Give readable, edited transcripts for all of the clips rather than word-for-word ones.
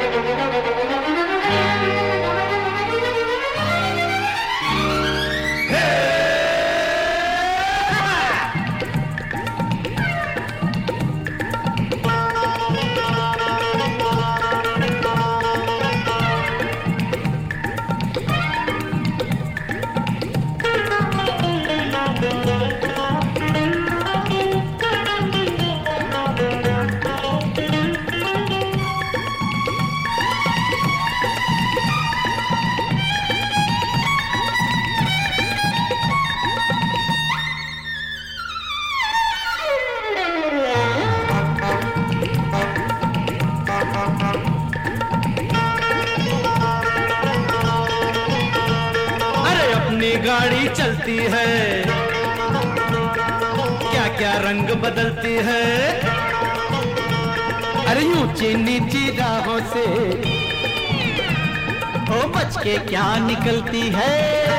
गाड़ी चलती है, क्या क्या रंग बदलती है। अरे ऊंची नीची राहों से ओ बच के क्या निकलती है।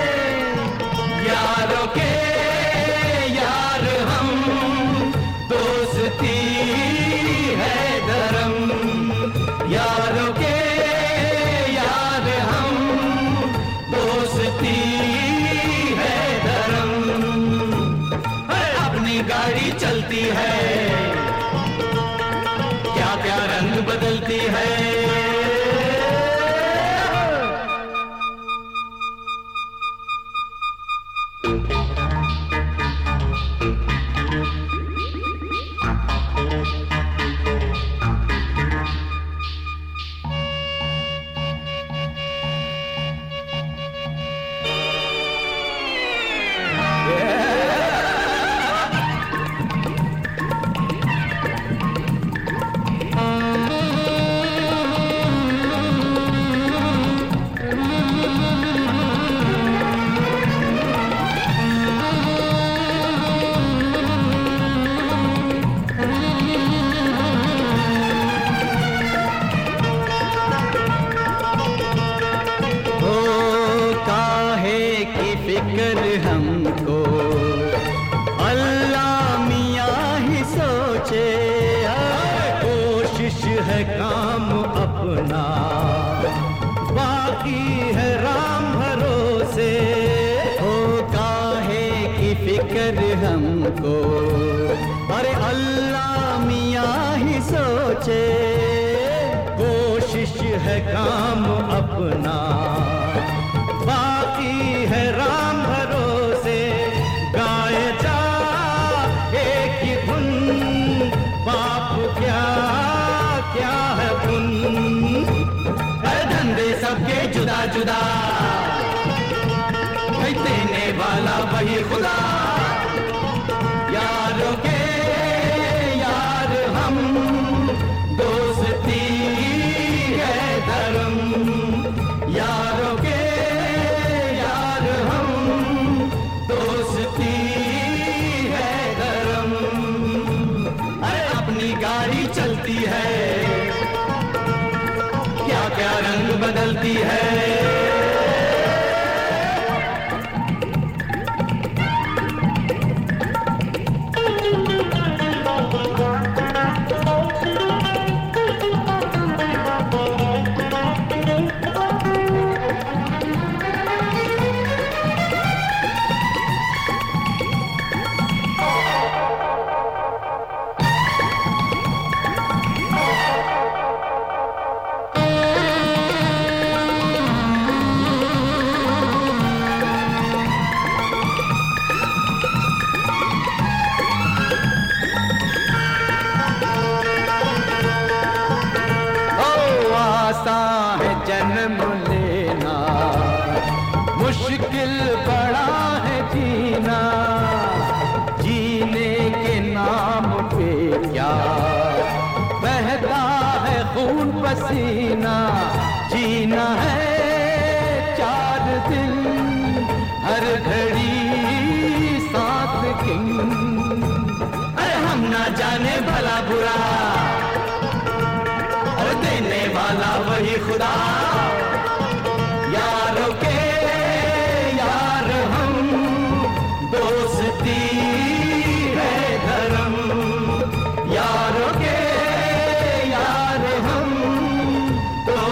यारों के यार हम, दोस्ती है धर्म। यारों के यार हम, दोस्ती गाड़ी चलती है, क्या क्या रंग बदलती है। फिक्र हमको अल्लाह मियाँ ही सोचे, कोशिश है काम अपना, बाकी है राम भरोसे। हो काहे की फिक्र हमको, अरे अल्लाह मियाँ ही सोचे, कोशिश है काम अपना, बाकी है राम भरोसे। गाए जा एक ही धुन, बाप क्या क्या है पुन। धंधे सबके जुदा जुदा, देने वाला वही खुदा। यारों के यार हम, दोस्ती है धर्म। यारों के गाड़ी चलती है, क्या क्या रंग बदलती है। जन्म लेना मुश्किल बड़ा है जीना, जीने के नाम पे क्या बहता है खून पसीना। जीना है 4 दिन हर घड़ी साथ किंग, अरे हम ना जाने भला बुरा, देने वाला वही खुदा। यारों के यार हम, दोस्ती है धर्म। यारों के यार हम,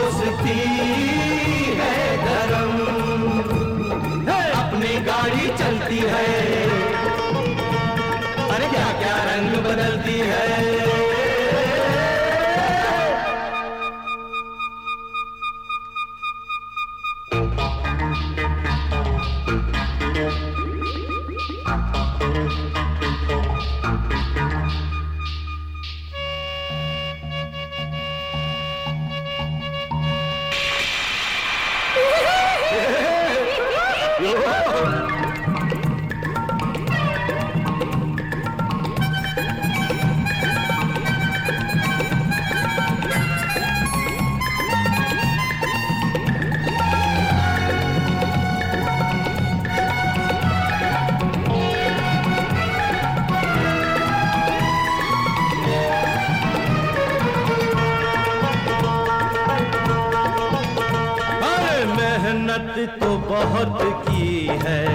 तो बहुत की है,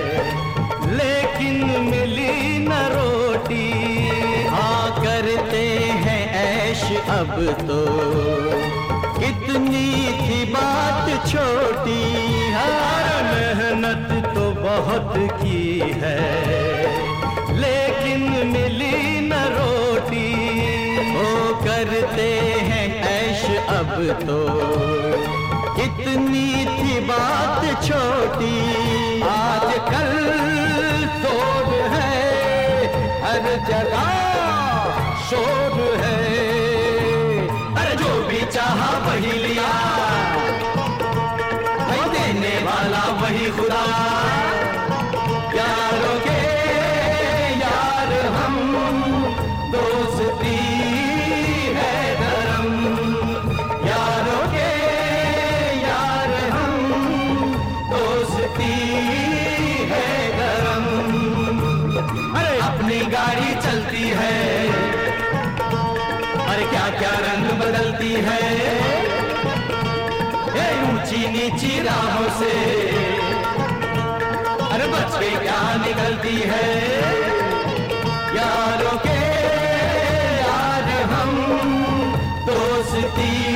लेकिन मिली न रोटी। हाँ करते हैं ऐश अब तो, कितनी थी बात छोटी। हाँ मेहनत तो बहुत की है, लेकिन मिली न रोटी। ओ करते हैं ऐश अब तो, कितनी थी बात छोटी। आजकल शोर है हर जगह, शोर है। अरे जो भी चाहा वही लिया, वही देने वाला वही खुदा। यारों के यार हम, दोस्ती है धर्म। यारों के यार हम, दोस्ती है धर्म। अरे अपनी गाड़ी चलती है, अरे क्या क्या रंग बदलती है। ये ऊंची नीची राहों से, अरे बच के क्या निकलती है। यारों के यार हम, दोस्ती